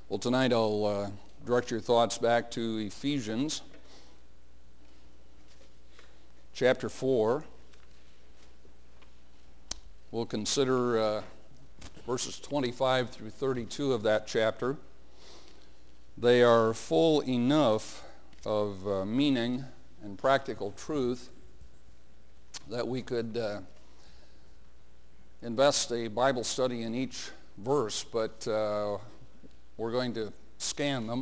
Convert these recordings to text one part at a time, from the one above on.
Well, tonight I'll direct your thoughts back to Ephesians chapter 4. We'll consider verses 25 through 32 of that chapter. They are full enough of meaning and practical truth that we could invest a Bible study in each verse, but we're going to scan them,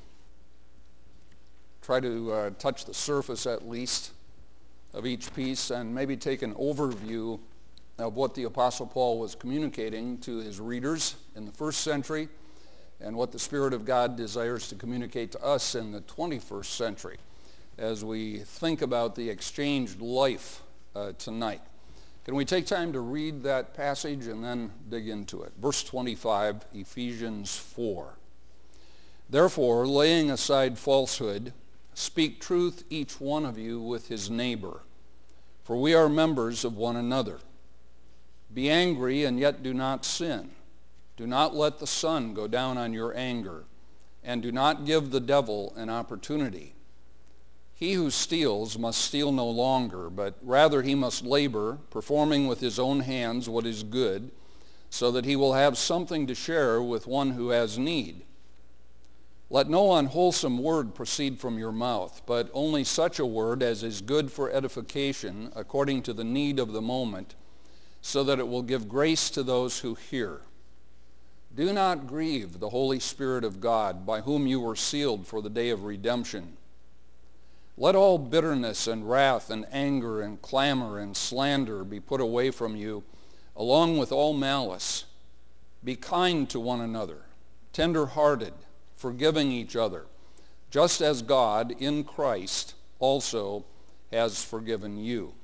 try to touch the surface at least of each piece, and maybe take an overview of what the Apostle Paul was communicating to his readers in the first century and what the Spirit of God desires to communicate to us in the 21st century as we think about the exchanged life tonight. Can we take time to read that passage and then dig into it? Verse 25, Ephesians 4. Therefore, laying aside falsehood, speak truth each one of you with his neighbor, for we are members of one another. Be angry and yet do not sin. Do not let the sun go down on your anger, and do not give the devil an opportunity. He who steals must steal no longer, but rather he must labor, performing with his own hands what is good, so that he will have something to share with one who has need. Let no unwholesome word proceed from your mouth, but only such a word as is good for edification, according to the need of the moment, so that it will give grace to those who hear. Do not grieve the Holy Spirit of God, by whom you were sealed for the day of redemption. Let all bitterness and wrath and anger and clamor and slander be put away from you, along with all malice. Be kind to one another, tender-hearted, forgiving each other, just as God in Christ also has forgiven you.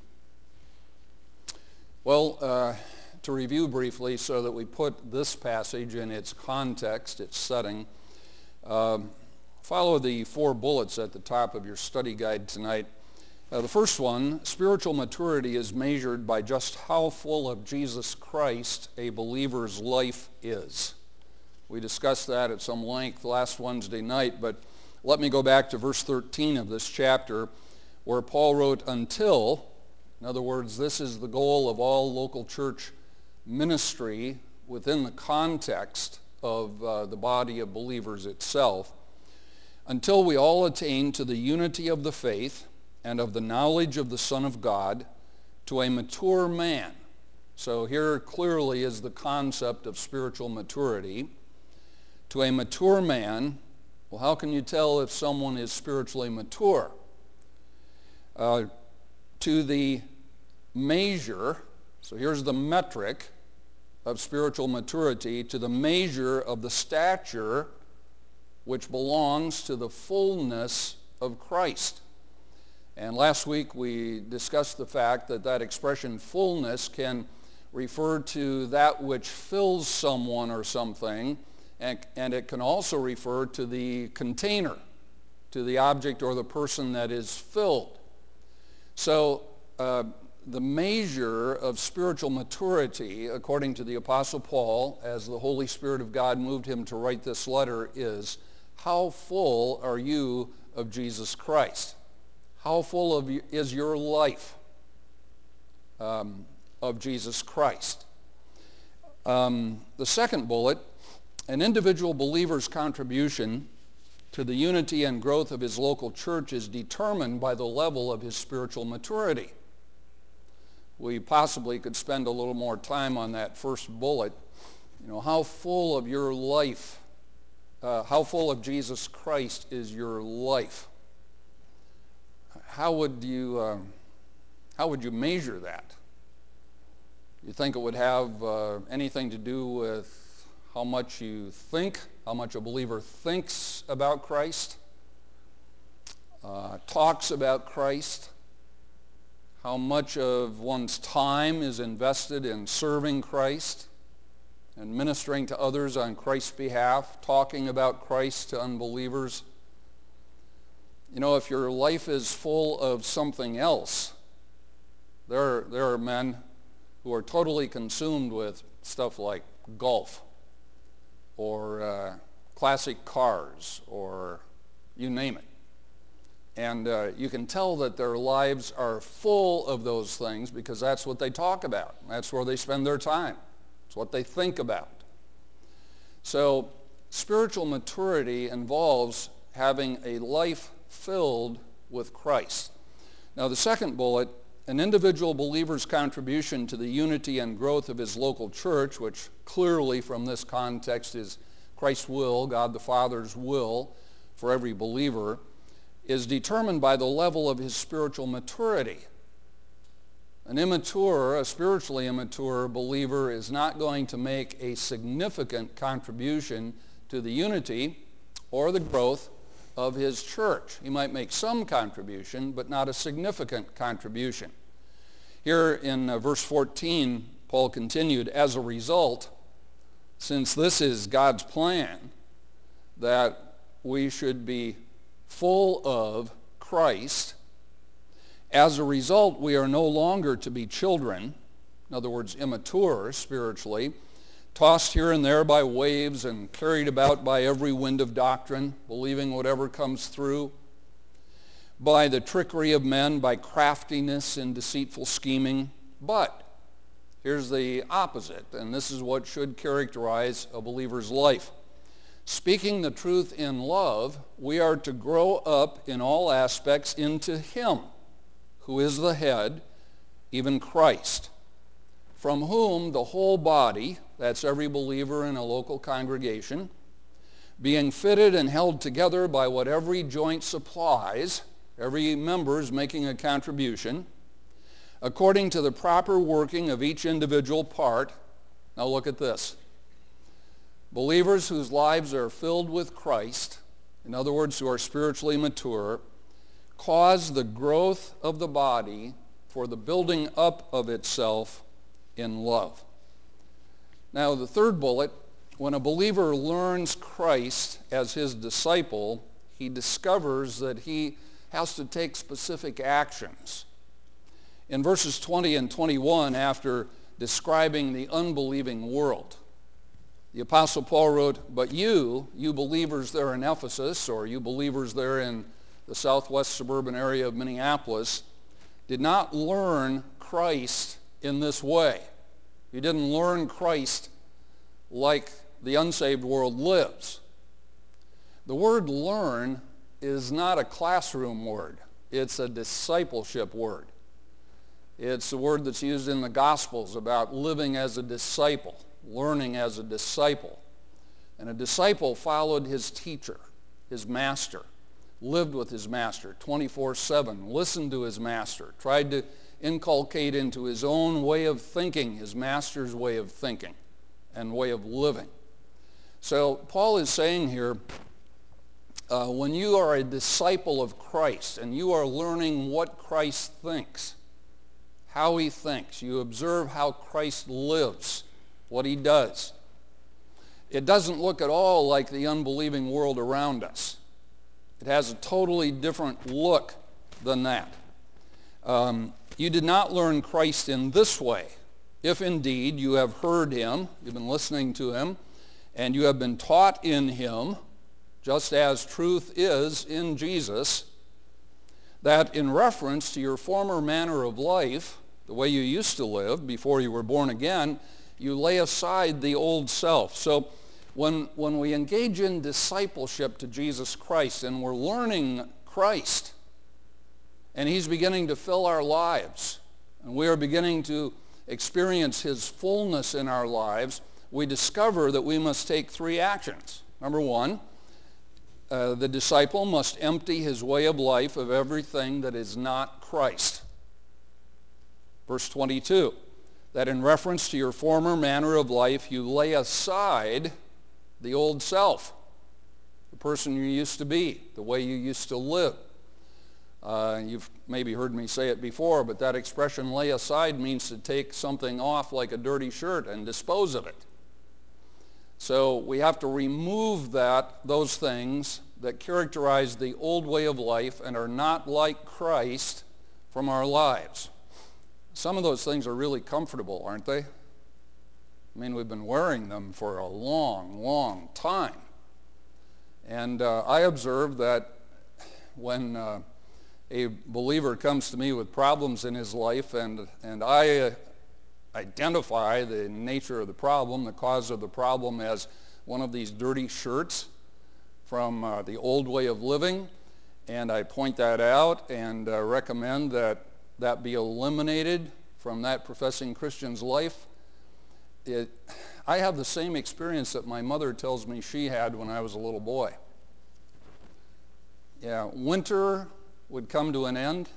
Well, to review briefly so that we put this passage in its context, its setting, follow the 4 bullets at the top of your study guide tonight. The first one, spiritual maturity is measured by just how full of Jesus Christ a believer's life is. We discussed that at some length last Wednesday night, but let me go back to verse 13 of this chapter, where Paul wrote, until, in other words, this is the goal of all local church ministry within the context of the body of believers itself, until we all attain to the unity of the faith and of the knowledge of the Son of God, to a mature man. So here clearly is the concept of spiritual maturity. To a mature man. Well, how can you tell if someone is spiritually mature? To the measure, so here's the metric of spiritual maturity, to the measure of the stature which belongs to the fullness of Christ. And last week we discussed the fact that that expression fullness can refer to that which fills someone or something, and it can also refer to the container, to the object or the person that is filled. So the measure of spiritual maturity, according to the Apostle Paul, as the Holy Spirit of God moved him to write this letter, is how full are you of Jesus Christ? How full is your life of Jesus Christ? The second bullet, an individual believer's contribution to the unity and growth of his local church is determined by the level of his spiritual maturity. We possibly could spend a little more time on that first bullet. You know, how full of your life, how full of Jesus Christ is your life? How would you measure that? You think it would have anything to do with how much you think, how much a believer thinks about Christ, talks about Christ, how much of one's time is invested in serving Christ and ministering to others on Christ's behalf, talking about Christ to unbelievers? You know, if your life is full of something else, there are men who are totally consumed with stuff like golf or classic cars, or you name it. And you can tell that their lives are full of those things because that's what they talk about. That's where they spend their time. It's what they think about. So spiritual maturity involves having a life filled with Christ. Now the second bullet, an individual believer's contribution to the unity and growth of his local church, which clearly from this context is Christ's will, God the Father's will for every believer, is determined by the level of his spiritual maturity. A spiritually immature believer is not going to make a significant contribution to the unity or the growth of his church. He might make some contribution, but not a significant contribution. Here in verse 14, Paul continued, as a result, since this is God's plan, that we should be full of Christ, as a result, we are no longer to be children, in other words, immature spiritually, tossed here and there by waves and carried about by every wind of doctrine, believing whatever comes through, by the trickery of men, by craftiness and deceitful scheming. But here's the opposite, and this is what should characterize a believer's life. Speaking the truth in love, we are to grow up in all aspects into Him, who is the head, even Christ, from whom the whole body, that's every believer in a local congregation, being fitted and held together by what every joint supplies, every member is making a contribution, according to the proper working of each individual part. Now look at this. Believers whose lives are filled with Christ, in other words, who are spiritually mature, cause the growth of the body for the building up of itself in love. Now the third bullet, when a believer learns Christ as his disciple, he discovers that he has to take specific actions. In verses 20 and 21, after describing the unbelieving world, the Apostle Paul wrote, but you believers there in Ephesus, or you believers there in the southwest suburban area of Minneapolis, did not learn Christ in this way. You didn't learn Christ like the unsaved world lives. The word learn is not a classroom word. It's a discipleship word. It's the word that's used in the Gospels about living as a disciple, learning as a disciple. And a disciple followed his teacher, his master, lived with his master 24/7, listened to his master, tried to inculcate into his own way of thinking, his master's way of thinking and way of living. So Paul is saying here, when you are a disciple of Christ and you are learning what Christ thinks, how he thinks, you observe how Christ lives, what he does. It doesn't look at all like the unbelieving world around us. It has a totally different look than that. You did not learn Christ in this way. If indeed you have heard him, you've been listening to him, and you have been taught in him, just as truth is in Jesus, that in reference to your former manner of life, the way you used to live before you were born again, you lay aside the old self. So when we engage in discipleship to Jesus Christ and we're learning Christ, and he's beginning to fill our lives, and we are beginning to experience his fullness in our lives, we discover that we must take three actions. Number one, the disciple must empty his way of life of everything that is not Christ. Verse 22, that in reference to your former manner of life, you lay aside the old self, the person you used to be, the way you used to live. You've maybe heard me say it before, but that expression lay aside means to take something off like a dirty shirt and dispose of it. So we have to remove those things that characterize the old way of life and are not like Christ from our lives. Some of those things are really comfortable, aren't they? I mean, we've been wearing them for a long, long time. And I observe that when a believer comes to me with problems in his life, and I identify the nature of the problem, the cause of the problem, as one of these dirty shirts from the old way of living, and I point that out and recommend that that be eliminated from that professing Christian's life. I have the same experience that my mother tells me she had when I was a little boy. Yeah, winter would come to an end,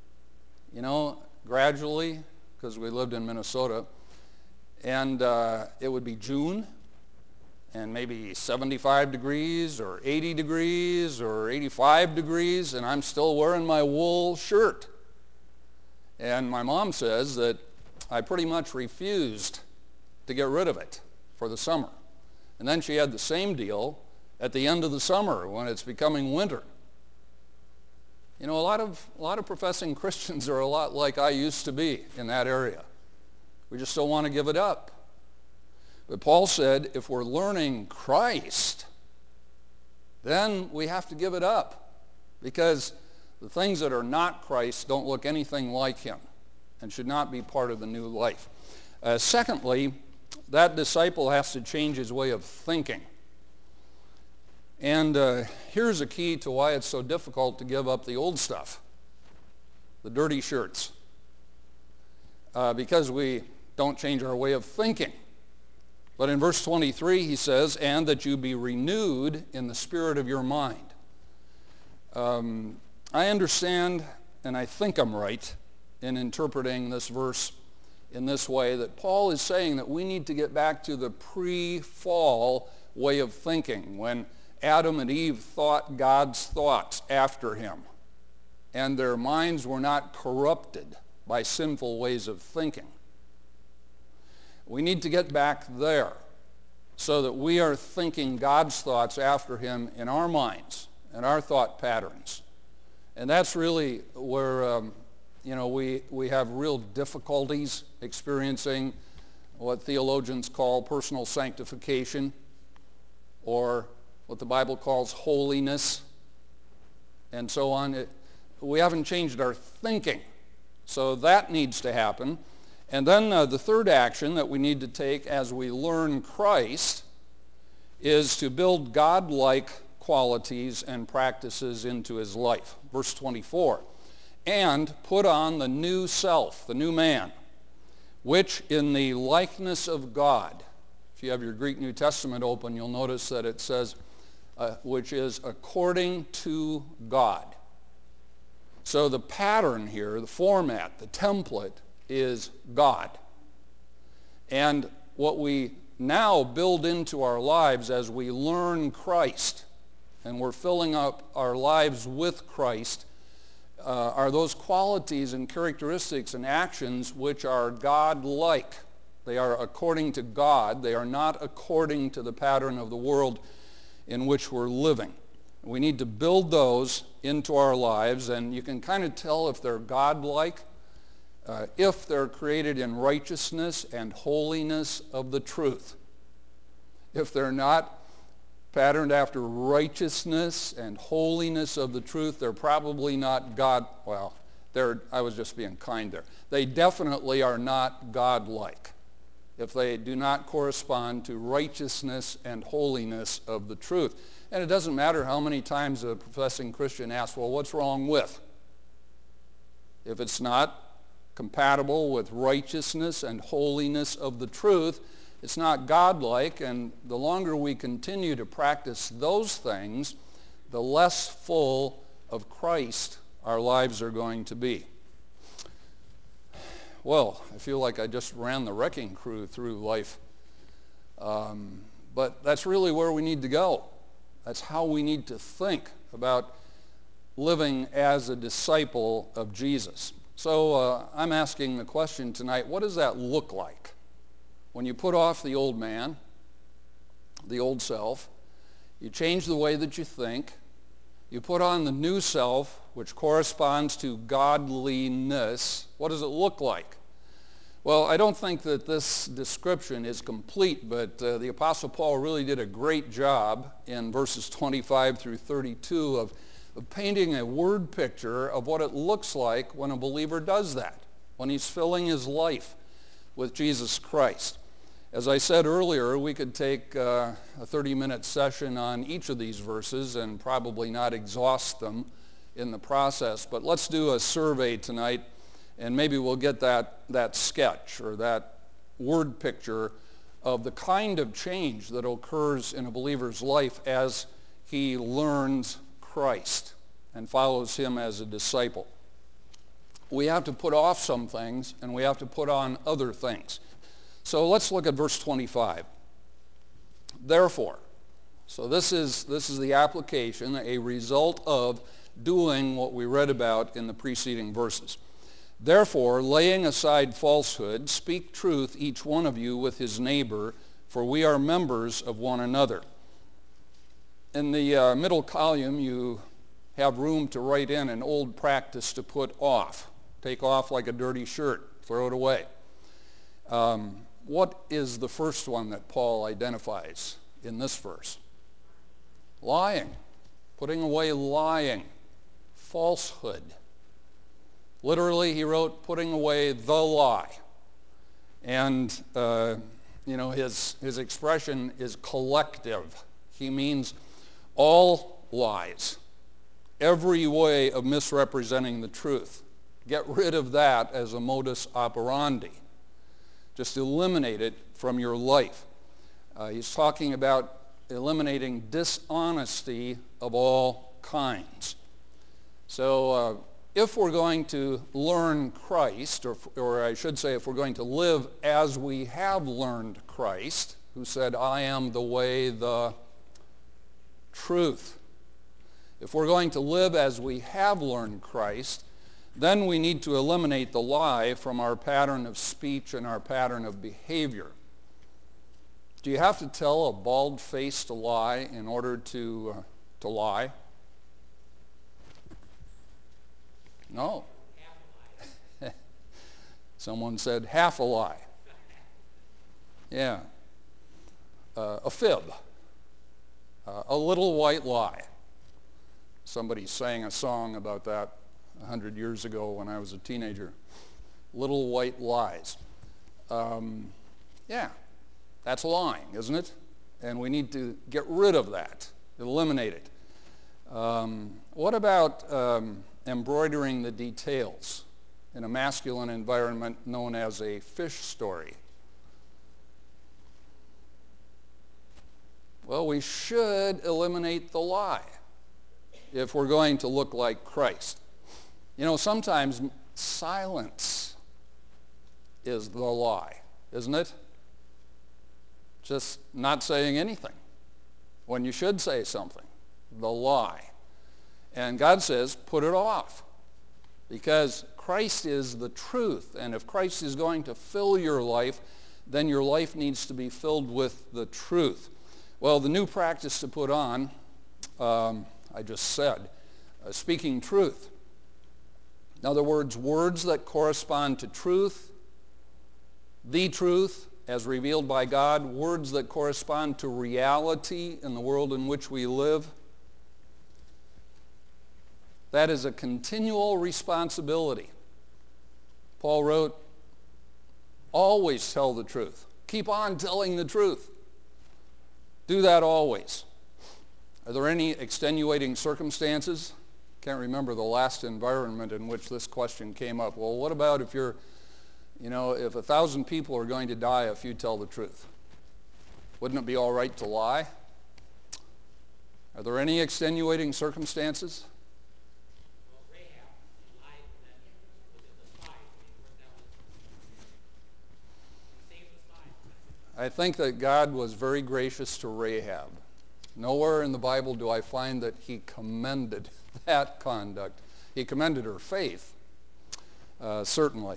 gradually, because we lived in Minnesota, and it would be June, and maybe 75 degrees or 80 degrees or 85 degrees, and I'm still wearing my wool shirt. And my mom says that I pretty much refused to get rid of it for the summer. And then she had the same deal at the end of the summer when it's becoming winter. A lot of professing Christians are a lot like I used to be in that area. We just don't want to give it up. But Paul said if we're learning Christ, then we have to give it up, because the things that are not Christ don't look anything like him and should not be part of the new life. Secondly, that disciple has to change his way of thinking. And here's a key to why it's so difficult to give up the old stuff, the dirty shirts, because we don't change our way of thinking. But in verse 23 he says, and that you be renewed in the spirit of your mind. I understand, and I think I'm right in interpreting this verse in this way, that Paul is saying that we need to get back to the pre-fall way of thinking, when Adam and Eve thought God's thoughts after him, and their minds were not corrupted by sinful ways of thinking. We need to get back there so that we are thinking God's thoughts after him in our minds and our thought patterns. And that's really where we have real difficulties experiencing what theologians call personal sanctification, or what the Bible calls holiness, and so on. We haven't changed our thinking. So that needs to happen. And then the third action that we need to take as we learn Christ is to build God-like qualities and practices into his life. Verse 24, and put on the new self, the new man, which in the likeness of God. If you have your Greek New Testament open, you'll notice that it says, which is according to God. So the pattern here, the format, the template is God. And what we now build into our lives as we learn Christ, and we're filling up our lives with Christ, are those qualities and characteristics and actions which are God-like. They are according to God. They are not according to the pattern of the world in which we're living. We need to build those into our lives, and you can kind of tell if they're God-like, if they're created in righteousness and holiness of the truth. If they're not patterned after righteousness and holiness of the truth, they're probably not God. Well, I was just being kind there. They definitely are not God-like if they do not correspond to righteousness and holiness of the truth. And it doesn't matter how many times a professing Christian asks, well, what's wrong with? If it's not compatible with righteousness and holiness of the truth, it's not God-like, and the longer we continue to practice those things, the less full of Christ our lives are going to be. Well, I feel like I just ran the wrecking crew through life. But that's really where we need to go. That's how we need to think about living as a disciple of Jesus. So I'm asking the question tonight, what does that look like? When you put off the old man, the old self, you change the way that you think, you put on the new self, which corresponds to godliness. What does it look like? Well, I don't think that this description is complete, but the Apostle Paul really did a great job in verses 25 through 32 of painting a word picture of what it looks like when a believer does that, when he's filling his life with Jesus Christ. As I said earlier, we could take a 30-minute session on each of these verses and probably not exhaust them in the process, but let's do a survey tonight, and maybe we'll get that sketch or that word picture of the kind of change that occurs in a believer's life as he learns Christ and follows him as a disciple. We have to put off some things and we have to put on other things. So let's look at verse 25. Therefore, so this is the application, a result of doing what we read about in the preceding verses. Therefore, laying aside falsehood, speak truth each one of you with his neighbor, for we are members of one another. In the middle column, you have room to write in an old practice to put off. Take off like a dirty shirt. Throw it away. What is the first one that Paul identifies in this verse? Lying. Putting away lying. Falsehood. Literally, he wrote, putting away the lie. And, his expression is collective. He means all lies, every way of misrepresenting the truth. Get rid of that as a modus operandi. Just eliminate it from your life. He's talking about eliminating dishonesty of all kinds. So if we're going to learn Christ, or I should say if we're going to live as we have learned Christ, who said, I am the way, the truth. If we're going to live as we have learned Christ, then we need to eliminate the lie from our pattern of speech and our pattern of behavior. Do you have to tell a bald-faced lie in order to lie? No. Someone said half a lie. Yeah. A fib. A little white lie. Somebody sang a song about that 100 years ago when I was a teenager. Little white lies. Yeah, that's lying, isn't it? And we need to get rid of that, eliminate it. What about embroidering the details in a masculine environment known as a fish story? Well, we should eliminate the lie if we're going to look like Christ. You know, sometimes silence is the lie, isn't it? Just not saying anything when you should say something, the lie. And God says, put it off, because Christ is the truth. And if Christ is going to fill your life, then your life needs to be filled with the truth. Well, the new practice to put on, I just said, speaking truth. In other words, words that correspond to truth, the truth as revealed by God, words that correspond to reality in the world in which we live. That is a continual responsibility. Paul wrote, always tell the truth. Keep on telling the truth. Do that always. Are there any extenuating circumstances? Can't remember the last environment in which this question came up. Well, what about if if 1,000 people are going to die if you tell the truth? Wouldn't it be all right to lie? Are there any extenuating circumstances? Well, Rahab lied that was it the spies when he worked out he saved the spies. I think that God was very gracious to Rahab. Nowhere in the Bible do I find that he commended that conduct. He commended her faith, certainly.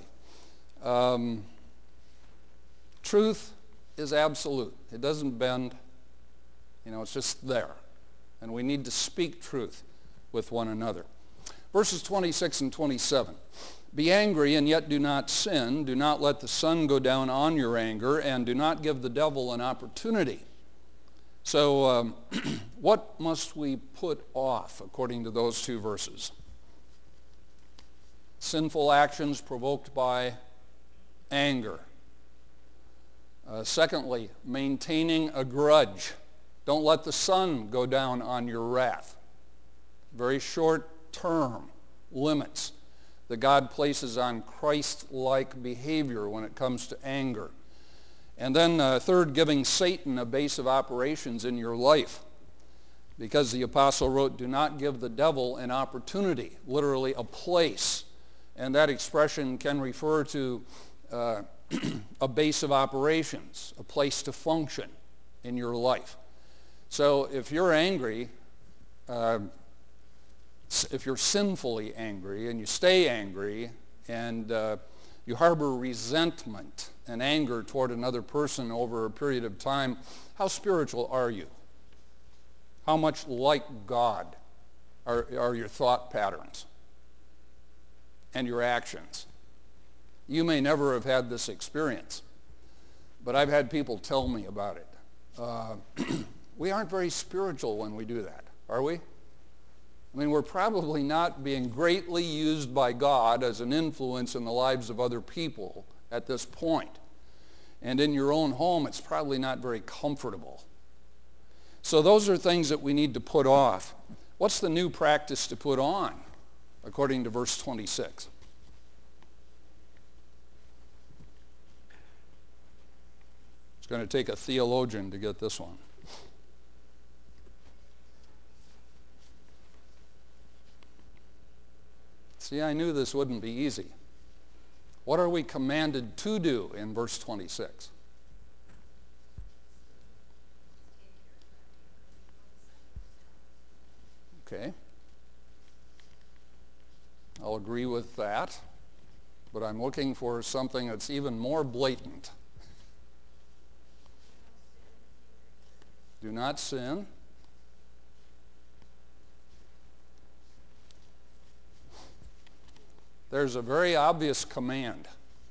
Truth is absolute. It doesn't bend. It's just there. And we need to speak truth with one another. Verses 26 and 27. Be angry and yet do not sin. Do not let the sun go down on your anger, and do not give the devil an opportunity. So what must we put off according to those two verses? Sinful actions provoked by anger. Secondly, maintaining a grudge. Don't let the sun go down on your wrath. Very short-term limits that God places on Christ-like behavior when it comes to anger. And then third, giving Satan a base of operations in your life. Because the apostle wrote, do not give the devil an opportunity, literally a place. And that expression can refer to a base of operations, a place to function in your life. So if you're angry, if you're sinfully angry and you stay angry and you harbor resentment and anger toward another person over a period of time, how spiritual are you? How much like God are your thought patterns and your actions? You may never have had this experience, but I've had people tell me about it. We aren't very spiritual when we do that, are we? I mean, we're probably not being greatly used by God as an influence in the lives of other people at this point. And in your own home, it's probably not very comfortable. So those are things that we need to put off. What's the new practice to put on, according to verse 26? It's going to take a theologian to get this one. See, I knew this wouldn't be easy. What are we commanded to do in verse 26? Okay. I'll agree with that, but I'm looking for something that's even more blatant. Do not sin. There's a very obvious command.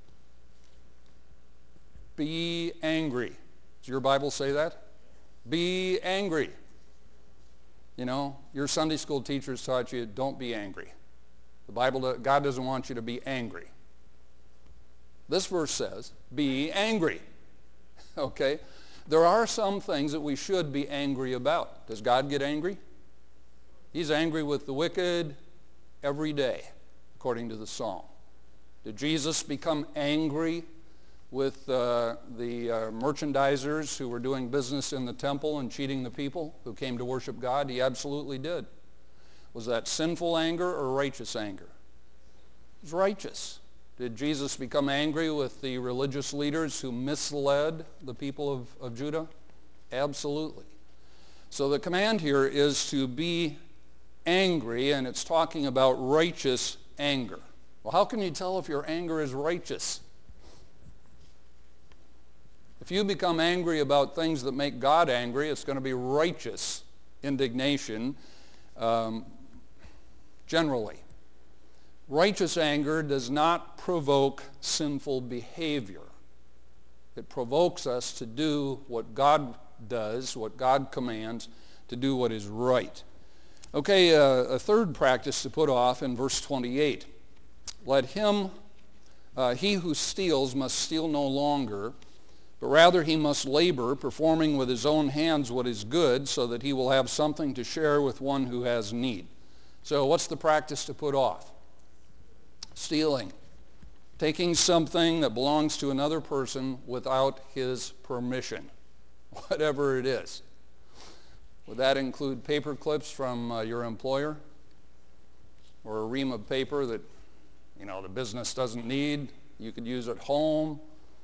Be angry. Does your Bible say that? Be angry. You know, your Sunday school teachers taught you, don't be angry. The Bible, God doesn't want you to be angry. This verse says, be angry. Okay? There are some things that we should be angry about. Does God get angry? He's angry with the wicked every day, according to the Psalm. Did Jesus become angry with the merchandisers who were doing business in the temple and cheating the people who came to worship God? He absolutely did. Was that sinful anger or righteous anger? It was righteous. Did Jesus become angry with the religious leaders who misled the people of Judah? Absolutely. So the command here is to be angry, and it's talking about righteous anger. Well, how can you tell if your anger is righteous? If you become angry about things that make God angry, it's going to be righteous indignation generally. Righteous anger does not provoke sinful behavior. It provokes us to do what God does, what God commands, to do what is right. Okay, a third practice to put off in verse 28. Let him, he who steals must steal no longer, but rather he must labor, performing with his own hands what is good, so that he will have something to share with one who has need. So what's the practice to put off? Stealing. Taking something that belongs to another person without his permission, whatever it is. Would that include paper clips from your employer? Or a ream of paper that, you know, the business doesn't need, you could use at home?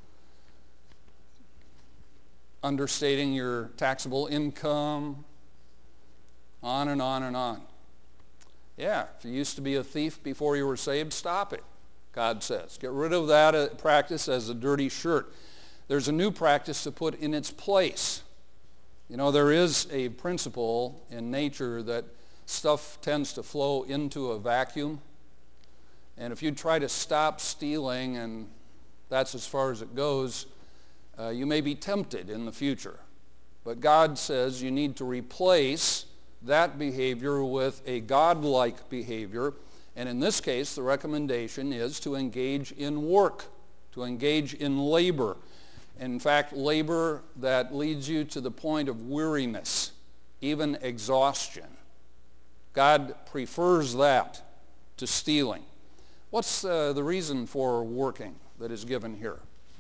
Understating your taxable income? On and on and on. Yeah, if you used to be a thief before you were saved, stop it, God says. Get rid of that practice as a dirty shirt. There's a new practice to put in its place. You know, there is a principle in nature that stuff tends to flow into a vacuum. And if you try to stop stealing and that's as far as it goes, you may be tempted in the future. But God says you need to replace that behavior with a God-like behavior. And in this case, the recommendation is to engage in work, to engage in labor. In fact, labor that leads you to the point of weariness, even exhaustion. God prefers that to stealing. What's the reason for working that is given here?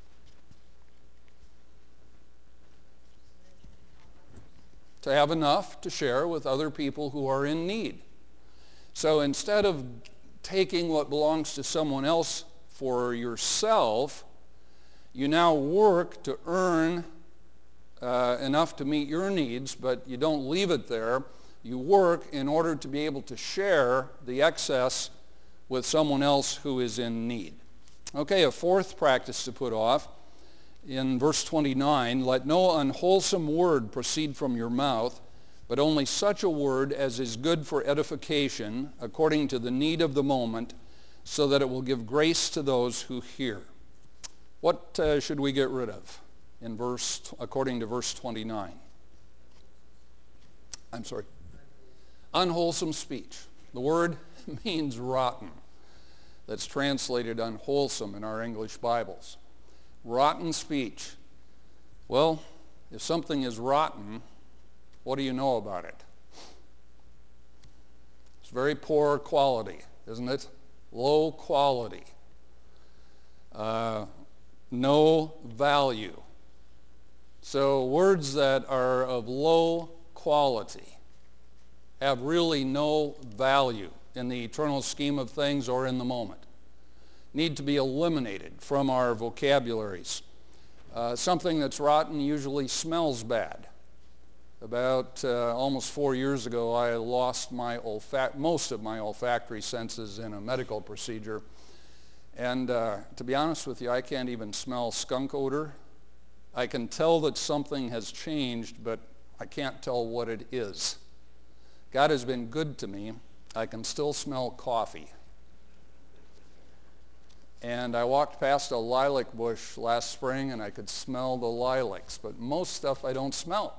To have enough to share with other people who are in need. So instead of taking what belongs to someone else for yourself, you now work to earn enough to meet your needs, but you don't leave it there. You work in order to be able to share the excess with someone else who is in need. Okay, a fourth practice to put off. In verse 29, let no unwholesome word proceed from your mouth, but only such a word as is good for edification, according to the need of the moment, so that it will give grace to those who hear. What should we get rid of according to verse 29? I'm sorry. Unwholesome speech. The word means rotten. That's translated unwholesome in our English Bibles. Rotten speech. Well, if something is rotten, what do you know about it? It's very poor quality, isn't it? Low quality. No value. So words that are of low quality have really no value in the eternal scheme of things or in the moment. Need to be eliminated from our vocabularies. Something that's rotten usually smells bad. About almost 4 years ago, I lost most of my olfactory senses in a medical procedure. And to be honest with you, I can't even smell skunk odor. I can tell that something has changed, but I can't tell what it is. God has been good to me. I can still smell coffee. And I walked past a lilac bush last spring and I could smell the lilacs, but most stuff I don't smell.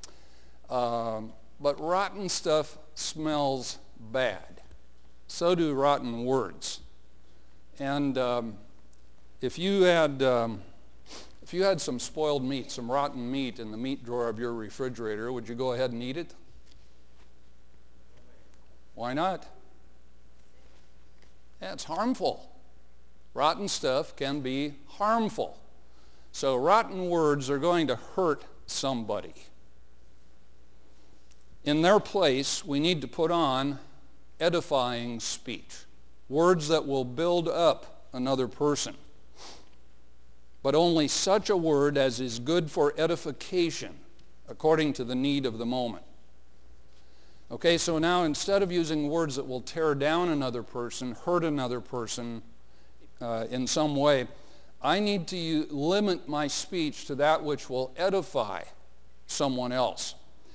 But rotten stuff smells bad. So do rotten words. And if you had some spoiled meat, some rotten meat in the meat drawer of your refrigerator, would you go ahead and eat it? Why not? Yeah, it's harmful. Rotten stuff can be harmful. So rotten words are going to hurt somebody. In their place, we need to put on edifying speech. Words that will build up another person. But only such a word as is good for edification, according to the need of the moment. Okay, so now instead of using words that will tear down another person, hurt another person, in some way, I need to limit my speech to that which will edify someone else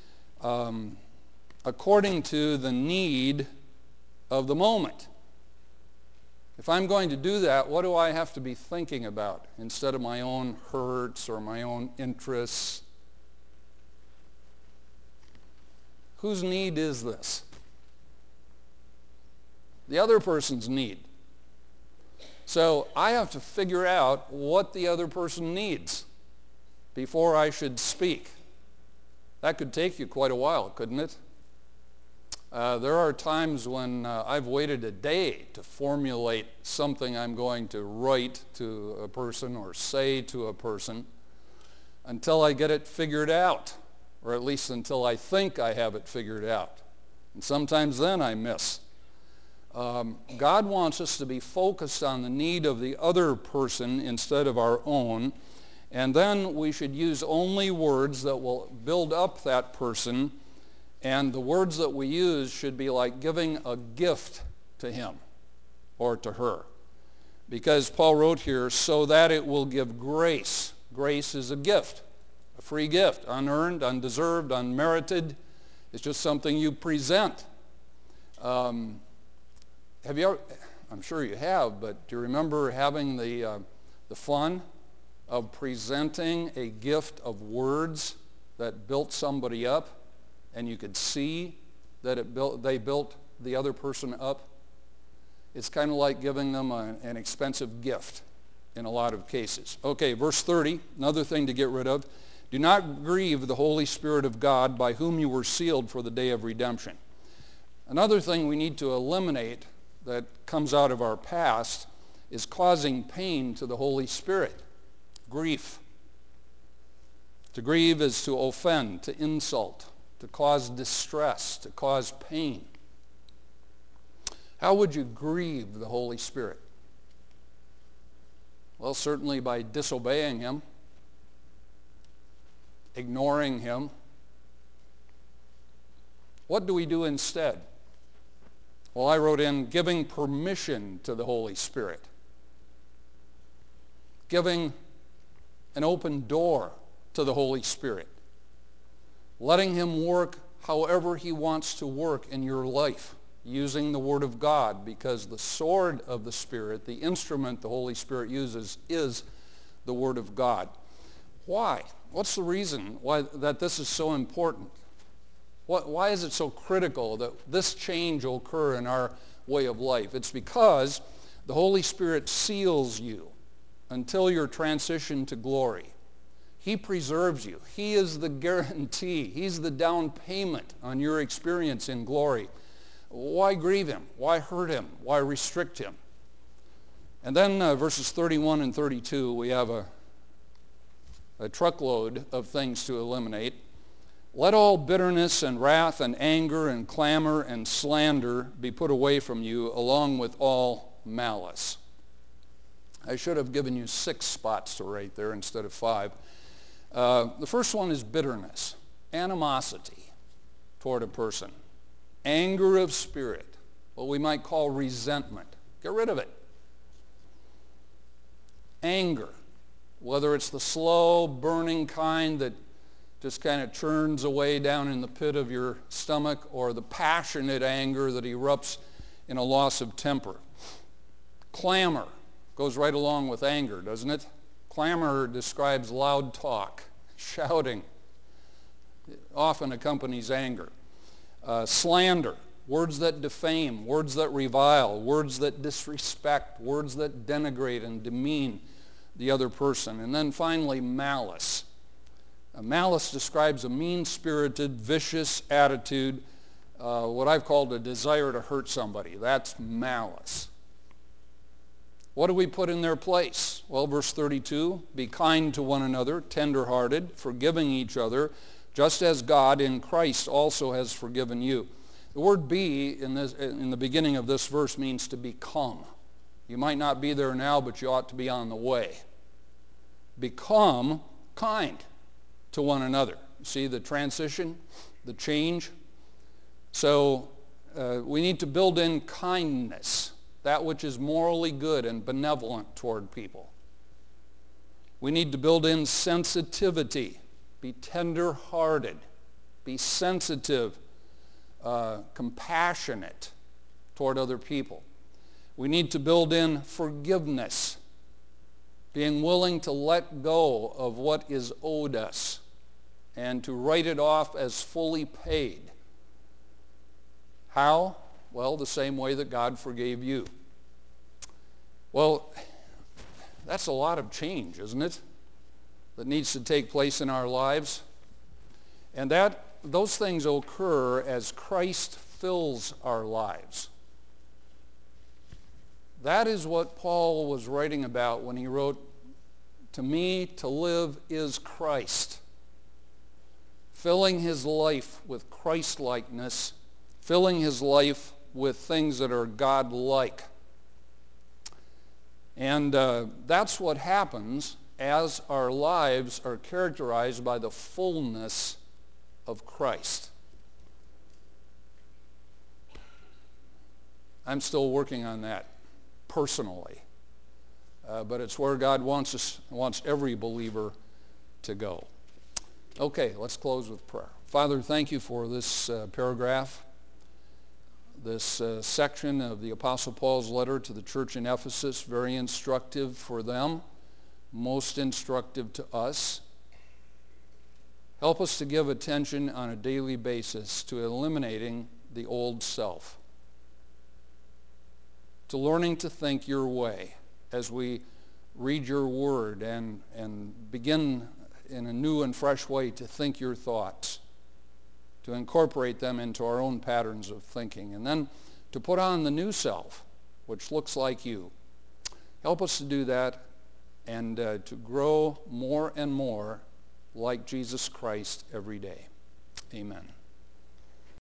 according to the need of the moment. If I'm going to do that, what do I have to be thinking about instead of my own hurts or my own interests? Whose need is this? The other person's need. So I have to figure out what the other person needs before I should speak. That could take you quite a while, couldn't it? There are times when I've waited a day to formulate something I'm going to write to a person or say to a person until I get it figured out, or at least until I think I have it figured out. And sometimes then I miss. God wants us to be focused on the need of the other person instead of our own. And then we should use only words that will build up that person. And the words that we use should be like giving a gift to him or to her. Because Paul wrote here, so that it will give grace. Grace is a gift, a free gift, unearned, undeserved, unmerited. It's just something you present. I'm sure you have, but do you remember having the fun of presenting a gift of words that built somebody up, and you could see that they built the other person up? It's kind of like giving them an expensive gift in a lot of cases. Okay, verse 30, another thing to get rid of. Do not grieve the Holy Spirit of God, by whom you were sealed for the day of redemption. Another thing we need to eliminate that comes out of our past is causing pain to the Holy Spirit. Grief. To grieve is to offend, to insult, to cause distress, to cause pain. How would you grieve the Holy Spirit? Well, certainly by disobeying him, ignoring him. What do we do instead? Well, I wrote in giving permission to the Holy Spirit. Giving an open door to the Holy Spirit. Letting him work however he wants to work in your life, using the Word of God, because the sword of the Spirit, the instrument the Holy Spirit uses, is the Word of God. Why? What's the reason why that this is so important? Why is it so critical that this change will occur in our way of life? It's because the Holy Spirit seals you until your transition to glory. He preserves you. He is the guarantee. He's the down payment on your experience in glory. Why grieve him? Why hurt him? Why restrict him? And then verses 31 and 32, we have a truckload of things to eliminate. Let all bitterness and wrath and anger and clamor and slander be put away from you, along with all malice. I should have given you 6 spots to write there instead of 5. The first one is bitterness, animosity toward a person, anger of spirit, what we might call resentment. Get rid of it. Anger, whether it's the slow burning kind that just kind of churns away down in the pit of your stomach, or the passionate anger that erupts in a loss of temper. Clamor goes right along with anger, doesn't it? Clamor describes loud talk, shouting. It often accompanies anger. Slander, words that defame, words that revile, words that disrespect, words that denigrate and demean the other person. And then finally, malice. Malice describes a mean-spirited, vicious attitude, what I've called a desire to hurt somebody. That's malice. What do we put in their place? Well, verse 32, be kind to one another, tender-hearted, forgiving each other, just as God in Christ also has forgiven you. The word be in the beginning of this verse means to become. You might not be there now, but you ought to be on the way. Become kind to one another. See the transition, the change? So we need to build in kindness, that which is morally good and benevolent toward people. We need to build in sensitivity, be tender-hearted, be sensitive, compassionate toward other people. We need to build in forgiveness, being willing to let go of what is owed us and to write it off as fully paid. How? Well, the same way that God forgave you. Well, that's a lot of change, isn't it, that needs to take place in our lives? And those things occur as Christ fills our lives. That is what Paul was writing about when he wrote, "To me, to live is Christ." Filling his life with Christ-likeness, filling his life with things that are God-like. And that's what happens as our lives are characterized by the fullness of Christ. I'm still working on that personally, but it's where God wants every believer to go. Okay, let's close with prayer. Father, thank you for this paragraph This section of the Apostle Paul's letter to the church in Ephesus, very instructive for them, most instructive to us. Help us to give attention on a daily basis to eliminating the old self, to learning to think your way as we read your word and begin in a new and fresh way to think your thoughts, to incorporate them into our own patterns of thinking, and then to put on the new self, which looks like you. Help us to do that and to grow more and more like Jesus Christ every day. Amen.